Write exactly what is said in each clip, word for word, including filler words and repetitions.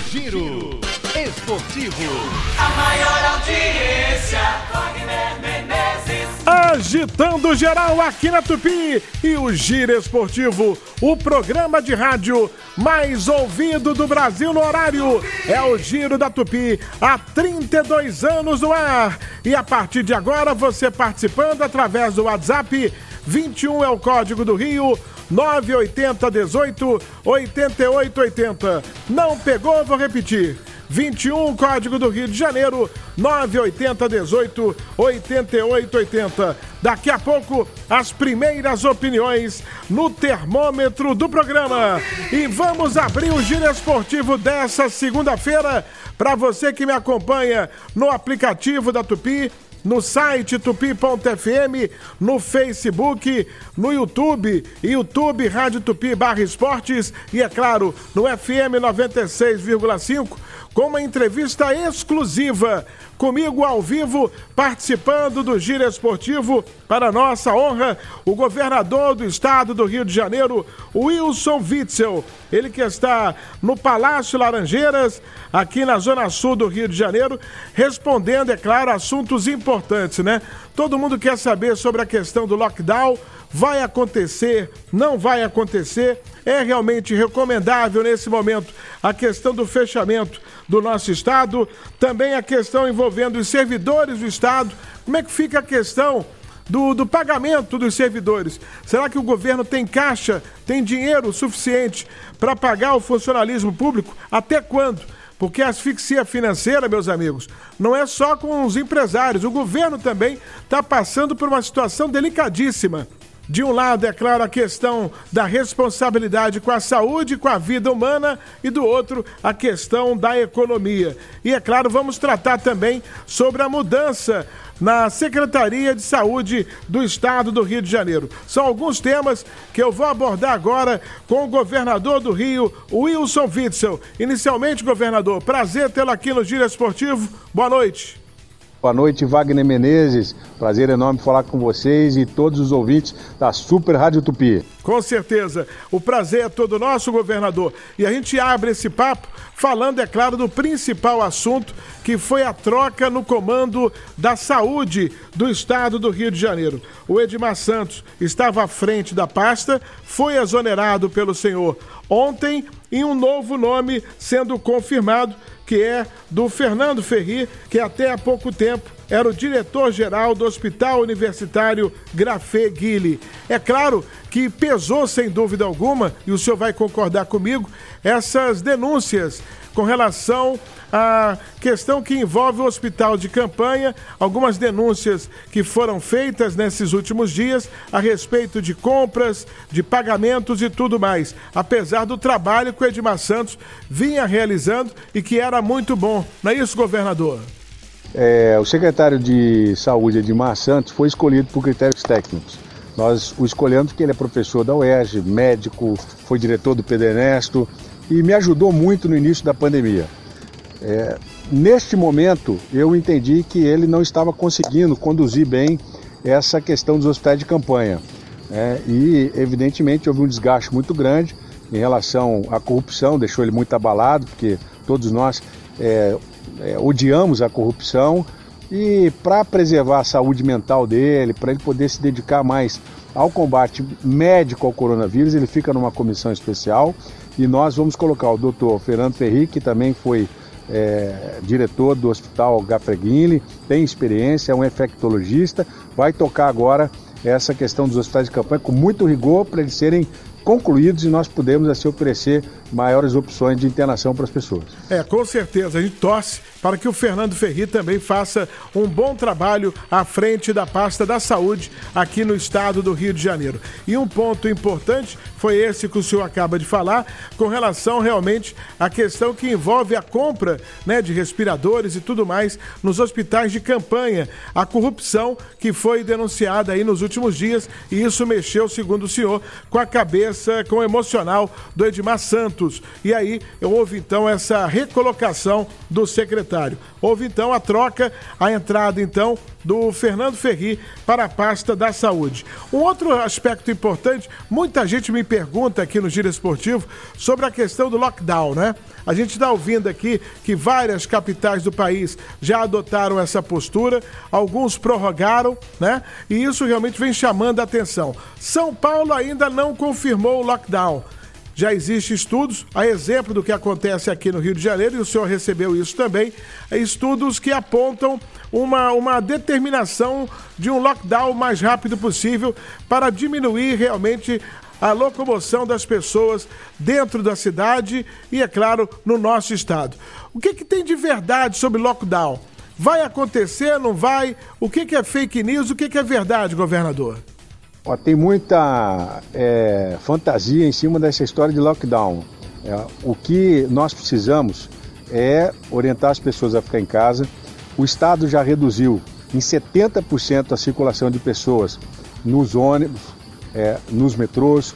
Giro Esportivo. A maior audiência, Wagner Menezes. Agitando geral aqui na Tupi. E o Giro Esportivo, o programa de rádio mais ouvido do Brasil no horário. É o Giro da Tupi, há trinta e dois anos no ar. E a partir de agora, você participando através do WhatsApp, vinte e um é o código do Rio, nove oito zero, dezoito, oitenta e oito oitenta. Não pegou? Vou repetir. vinte e um, código do Rio de Janeiro, nove oito zero, dezoito, oitenta e oito oitenta. Daqui a pouco, as primeiras opiniões no termômetro do programa. E vamos abrir o Giro Esportivo dessa segunda-feira para você que me acompanha no aplicativo da Tupi, no site tupi ponto f m, no Facebook, no YouTube, YouTube Rádio Tupi barra Esportes e, é claro, no F M noventa e seis vírgula cinco, com uma entrevista exclusiva comigo ao vivo, participando do Giro Esportivo, para nossa honra, o governador do estado do Rio de Janeiro, Wilson Witzel. Ele que está no Palácio Laranjeiras, aqui na Zona Sul do Rio de Janeiro, respondendo, é claro, assuntos importantes, né? Todo mundo quer saber sobre a questão do lockdown. Vai acontecer? Não vai acontecer? É realmente recomendável nesse momento a questão do fechamento do nosso estado? Também a questão envolvendo os servidores do estado. Como é que fica a questão do, do pagamento dos servidores? Será que o governo tem caixa, tem dinheiro suficiente para pagar o funcionalismo público? Até quando? Porque a asfixia financeira, meus amigos, não é só com os empresários. O governo também está passando por uma situação delicadíssima. De um lado, é claro, a questão da responsabilidade com a saúde, com a vida humana, e do outro, a questão da economia. E, é claro, vamos tratar também sobre a mudança na Secretaria de Saúde do Estado do Rio de Janeiro. São alguns temas que eu vou abordar agora com o governador do Rio, Wilson Witzel. Inicialmente, governador, prazer tê-lo aqui no Giro Esportivo. Boa noite. Boa noite, Wagner Menezes. Prazer enorme falar com vocês e todos os ouvintes da Super Rádio Tupi. Com certeza. O prazer é todo nosso, governador. E a gente abre esse papo falando, é claro, do principal assunto, que foi a troca no comando da saúde do estado do Rio de Janeiro. O Edmar Santos estava à frente da pasta, foi exonerado pelo senhor ontem, e um novo nome sendo confirmado, que é do Fernando Ferri, que até há pouco tempo era o diretor-geral do Hospital Universitário Grafé Guilly. É claro que pesou, sem dúvida alguma, e o senhor vai concordar comigo, essas denúncias com relação à questão que envolve o hospital de campanha, algumas denúncias que foram feitas nesses últimos dias a respeito de compras, de pagamentos e tudo mais, apesar do trabalho que o Edmar Santos vinha realizando e que era muito bom. Não é isso, governador? É, o secretário de Saúde, Edmar Santos, foi escolhido por critérios técnicos. Nós o escolhemos porque ele é professor da U E R J, médico, foi diretor do Pedro Ernesto e me ajudou muito no início da pandemia. É, neste momento, eu entendi que ele não estava conseguindo conduzir bem essa questão dos hospitais de campanha. É, e, evidentemente, houve um desgaste muito grande em relação à corrupção, deixou ele muito abalado, porque todos nós é, é, odiamos a corrupção. E para preservar a saúde mental dele, para ele poder se dedicar mais ao combate médico ao coronavírus, ele fica numa comissão especial e nós vamos colocar o doutor Fernando Ferri, que também foi é, diretor do Hospital Grafé Guilly, tem experiência, é um infectologista, vai tocar agora essa questão dos hospitais de campanha com muito rigor para eles serem concluídos e nós podemos assim oferecer maiores opções de internação para as pessoas. É, com certeza, a gente torce para que o Fernando Ferri também faça um bom trabalho à frente da pasta da saúde aqui no estado do Rio de Janeiro. E um ponto importante foi esse que o senhor acaba de falar, com relação realmente à questão que envolve a compra, né, de respiradores e tudo mais nos hospitais de campanha, a corrupção que foi denunciada aí nos últimos dias, e isso mexeu, segundo o senhor, com a cabeça cabeça, com o emocional do Edmar Santos. E aí houve então essa recolocação do secretário. Houve então a troca, a entrada então do Fernando Ferri para a pasta da saúde. Um outro aspecto importante, muita gente me pergunta aqui no Giro Esportivo sobre a questão do lockdown, né? A gente está ouvindo aqui que várias capitais do país já adotaram essa postura, alguns prorrogaram, né? E isso realmente vem chamando a atenção. São Paulo ainda não confirmou o lockdown. Já existem estudos, a exemplo do que acontece aqui no Rio de Janeiro, e o senhor recebeu isso também, estudos que apontam uma, uma determinação de um lockdown o mais rápido possível para diminuir realmente a locomoção das pessoas dentro da cidade e, é claro, no nosso estado. O que, que tem de verdade sobre lockdown? Vai acontecer, não vai? O que, que é fake news, o que, que é verdade, governador? Ó, tem muita é, fantasia em cima dessa história de lockdown. É, o que nós precisamos é orientar as pessoas a ficar em casa. O Estado já reduziu em setenta por cento a circulação de pessoas nos ônibus, é, nos metrôs,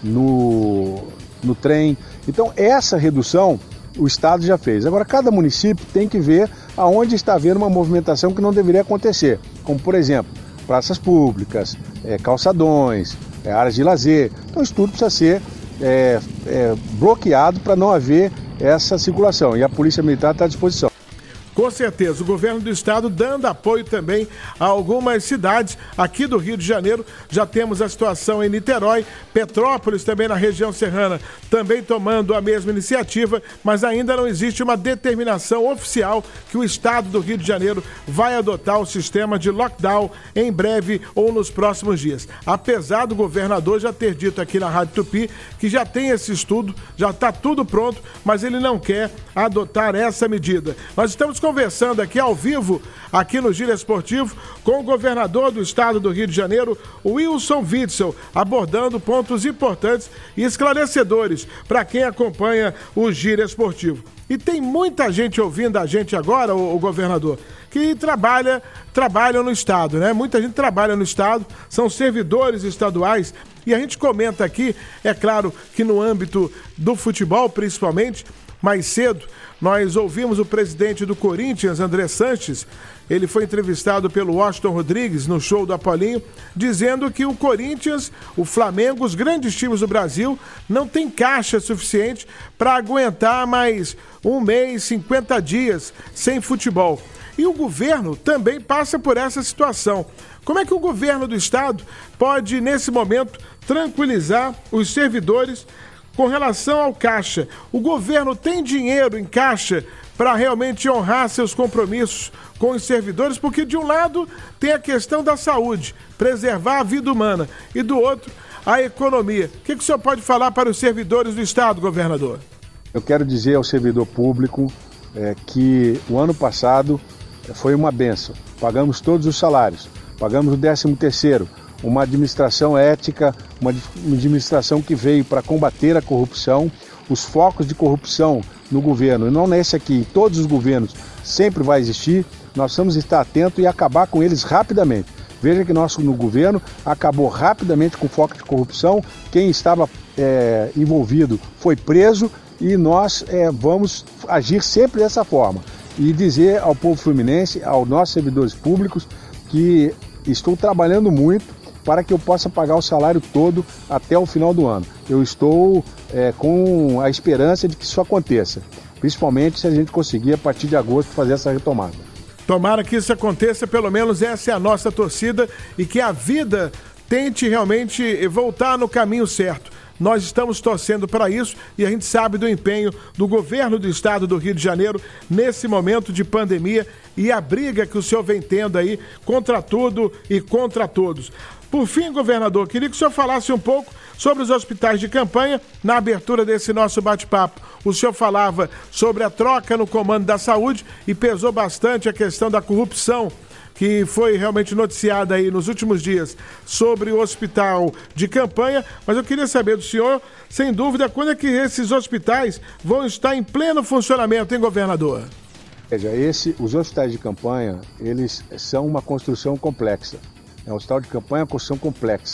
no, no trem. Então, essa redução o Estado já fez. Agora, cada município tem que ver aonde está havendo uma movimentação que não deveria acontecer. Como, por exemplo, praças públicas, é, calçadões, é, áreas de lazer. Então isso tudo precisa ser é, é, bloqueado para não haver essa circulação. E a Polícia Militar está à disposição. Com certeza, o governo do estado dando apoio também a algumas cidades aqui do Rio de Janeiro. Já temos a situação em Niterói, Petrópolis também na região serrana, também tomando a mesma iniciativa, mas ainda não existe uma determinação oficial que o estado do Rio de Janeiro vai adotar o sistema de lockdown em breve ou nos próximos dias. Apesar do governador já ter dito aqui na Rádio Tupi que já tem esse estudo, já está tudo pronto, mas ele não quer adotar essa medida. Nós estamos conversando aqui ao vivo, aqui no Giro Esportivo, com o governador do estado do Rio de Janeiro, Wilson Witzel, abordando pontos importantes e esclarecedores para quem acompanha o Giro Esportivo. E tem muita gente ouvindo a gente agora, o, o governador, que trabalha, trabalha no estado, né? Muita gente trabalha no estado, são servidores estaduais, e a gente comenta aqui, é claro que no âmbito do futebol principalmente, mais cedo, nós ouvimos o presidente do Corinthians, André Sanches, ele foi entrevistado pelo Washington Rodrigues no show do Apolinho, dizendo que o Corinthians, o Flamengo, os grandes times do Brasil, não tem caixa suficiente para aguentar mais um mês, cinquenta dias sem futebol. E o governo também passa por essa situação. Como é que o governo do estado pode, nesse momento, tranquilizar os servidores com relação ao caixa? O governo tem dinheiro em caixa para realmente honrar seus compromissos com os servidores? Porque de um lado tem a questão da saúde, preservar a vida humana, e do outro a economia. O que, que o senhor pode falar para os servidores do estado, governador? Eu quero dizer ao servidor público é, que o ano passado foi uma bênção. Pagamos todos os salários, pagamos o décimo terceiro, uma administração ética, uma administração que veio para combater a corrupção. Os focos de corrupção no governo, e não nesse aqui, em todos os governos, sempre vai existir. Nós precisamos estar atentos e acabar com eles rapidamente. Veja que nosso no governo acabou rapidamente com o foco de corrupção. Quem estava é, envolvido foi preso, e nós é, vamos agir sempre dessa forma. E dizer ao povo fluminense, aos nossos servidores públicos, que estou trabalhando muito para que eu possa pagar o salário todo até o final do ano. Eu estou é, com a esperança de que isso aconteça, principalmente se a gente conseguir, a partir de agosto, fazer essa retomada. Tomara que isso aconteça, pelo menos essa é a nossa torcida, e que a vida tente realmente voltar no caminho certo. Nós estamos torcendo para isso, e a gente sabe do empenho do governo do estado do Rio de Janeiro nesse momento de pandemia e a briga que o senhor vem tendo aí contra tudo e contra todos. Por fim, governador, queria que o senhor falasse um pouco sobre os hospitais de campanha na abertura desse nosso bate-papo. O senhor falava sobre a troca no comando da saúde e pesou bastante a questão da corrupção que foi realmente noticiada aí nos últimos dias sobre o hospital de campanha, mas eu queria saber do senhor, sem dúvida, quando é que esses hospitais vão estar em pleno funcionamento, hein, governador? Veja, esse, os hospitais de campanha, eles são uma construção complexa. É um hospital de campanha é uma construção complexa.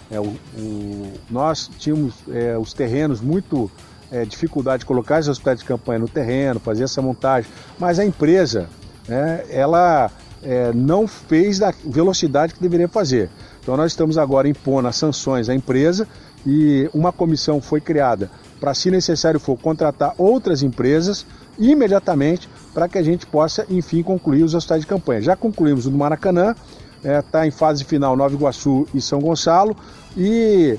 É, o, o, nós tínhamos é, os terrenos muito é, dificuldade de colocar os hospitais de campanha no terreno, fazer essa montagem, mas a empresa, é, ela é, não fez da velocidade que deveria fazer. Então nós estamos agora impondo as sanções à empresa e uma comissão foi criada para, se necessário for, contratar outras empresas imediatamente para que a gente possa, enfim, concluir os hospitais de campanha. Já concluímos o do Maracanã, está é, em fase final Nova Iguaçu e São Gonçalo, e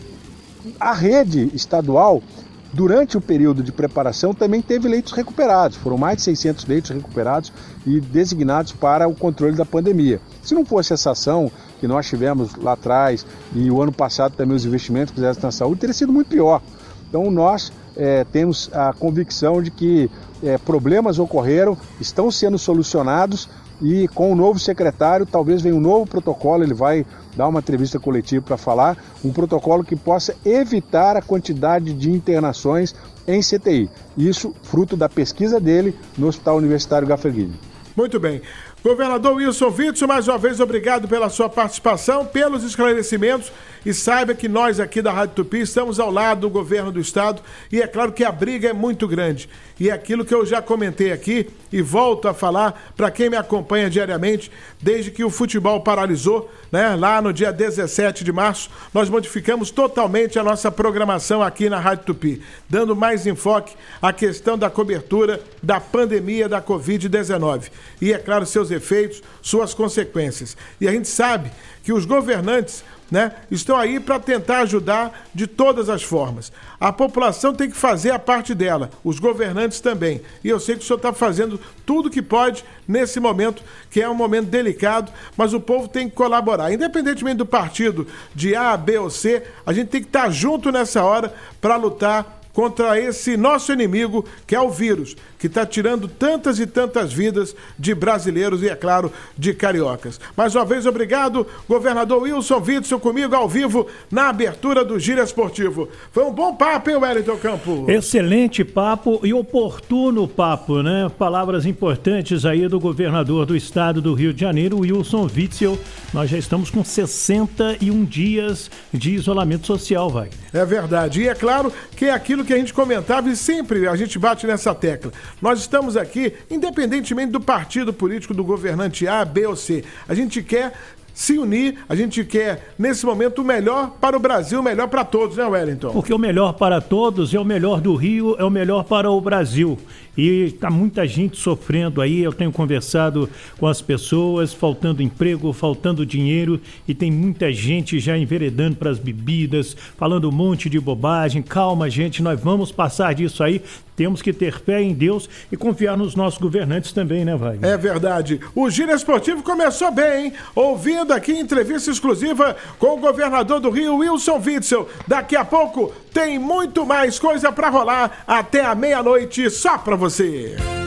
a rede estadual, durante o período de preparação, também teve leitos recuperados. Foram mais de seiscentos leitos recuperados e designados para o controle da pandemia. Se não fosse essa ação que nós tivemos lá atrás e o ano passado também os investimentos que fizemos na saúde, teria sido muito pior. Então nós é, temos a convicção de que é, problemas ocorreram, estão sendo solucionados, e com o novo secretário talvez venha um novo protocolo, ele vai dar uma entrevista coletiva para falar, um protocolo que possa evitar a quantidade de internações em C T I. Isso fruto da pesquisa dele no Hospital Universitário Gaffer-Guilherme. Muito bem. Governador Wilson Witzel, mais uma vez obrigado pela sua participação, pelos esclarecimentos, e saiba que nós aqui da Rádio Tupi estamos ao lado do governo do estado, e é claro que a briga é muito grande, e é aquilo que eu já comentei aqui e volto a falar para quem me acompanha diariamente, desde que o futebol paralisou, né, lá no dia dezessete de março, nós modificamos totalmente a nossa programação aqui na Rádio Tupi, dando mais enfoque à questão da cobertura da pandemia da covid dezenove, e é claro, seus efeitos, suas consequências. E a gente sabe que os governantes, né, estão aí para tentar ajudar de todas as formas. A população tem que fazer a parte dela, os governantes também. E eu sei que o senhor está fazendo tudo que pode nesse momento, que é um momento delicado, mas o povo tem que colaborar. Independentemente do partido de A, B ou C, a gente tem que estar junto nessa hora para lutar contra esse nosso inimigo, que é o vírus, que está tirando tantas e tantas vidas de brasileiros e, é claro, de cariocas. Mais uma vez, obrigado, governador Wilson Witzel, comigo ao vivo na abertura do Giro Esportivo. Foi um bom papo, hein, Wellington Campos? Excelente papo e oportuno papo, né? Palavras importantes aí do governador do estado do Rio de Janeiro, Wilson Witzel. Nós já estamos com sessenta e um dias de isolamento social, vai. É verdade. E é claro que é aquilo que a gente comentava e sempre a gente bate nessa tecla. Nós estamos aqui, independentemente do partido político, do governante A, B ou C. A gente quer se unir, a gente quer, nesse momento, o melhor para o Brasil, o melhor para todos, né, Wellington? Porque o melhor para todos é o melhor do Rio, é o melhor para o Brasil. E tá muita gente sofrendo aí, eu tenho conversado com as pessoas, faltando emprego, faltando dinheiro, e tem muita gente já enveredando para as bebidas, falando um monte de bobagem. Calma, gente, nós vamos passar disso aí. Temos que ter fé em Deus e confiar nos nossos governantes também, né, Wagner? É verdade. O Giro Esportivo começou bem, hein? Ouvindo aqui entrevista exclusiva com o governador do Rio, Wilson Witzel. Daqui a pouco tem muito mais coisa para rolar até a meia-noite só para você.